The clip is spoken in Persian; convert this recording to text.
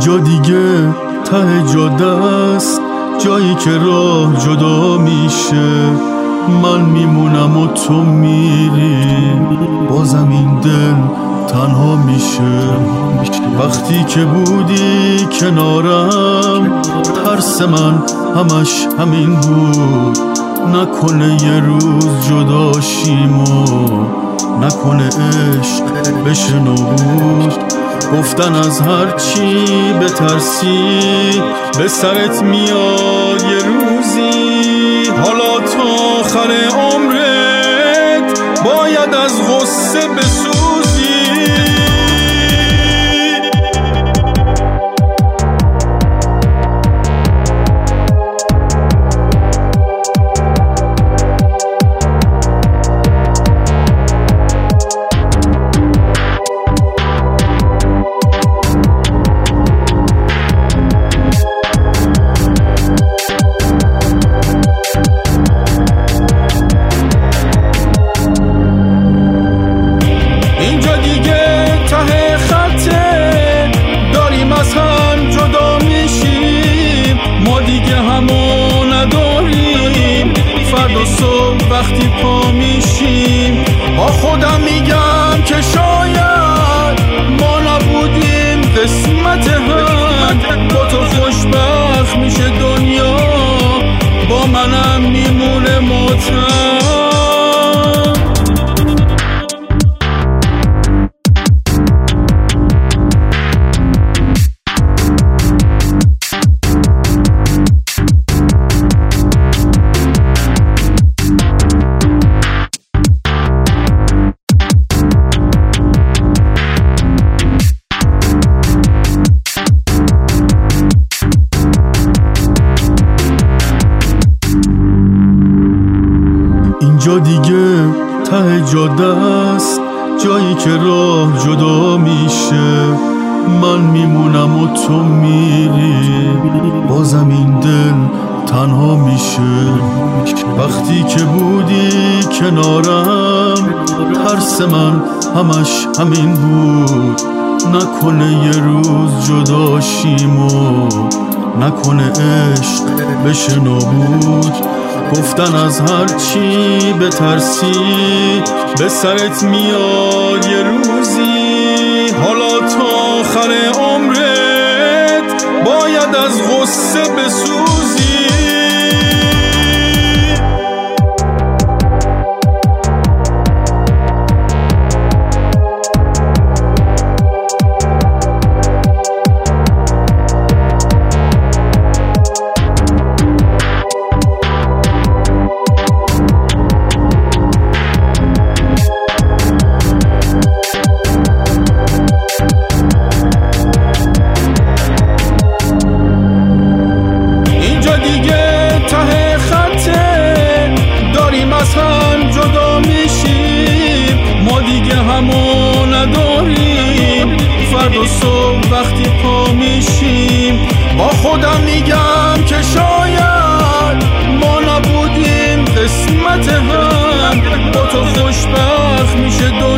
اینجا دیگه ته جاده است، جایی که راه جدا میشه. من میمونم و تو میری، بازم این دل تنها میشه. وقتی که بودی کنارم، ترس من همش همین بود. نکنه یه روز جدا شیم و نکنه عشق بشه نابود. گفتن از هرچی بترسی به سرت میاد یه روزی. حالا تا آخر عمرت باید از غصه بسوزی. فردا صبح وقتی پا میشیم با خودم میگم که شاید ما نبودیم قسمت هم. با تو خوشبخت میشه دنیا، با منم میمونه ماتم. اینجا دیگه ته جاده است، جایی که راه جدا میشه. من میمونم و تو میری، بازم این دل تنها میشه. وقتی که بودی کنارم، ترس من همش همین بود. نکنه یه روز جدا شیم و نکنه عشق بشه نابود. گفتن از هرچی بترسی به سرت میاد یه روزی. حالا تا آخر عمرت باید از غصه بسوزی. جدا میشیم، ما دیگه همو نداریم. فردا صبح وقتی پا میشیم با خودم میگم که شاید ما نبودیم قسمت هم. با تو خوشبخت میشه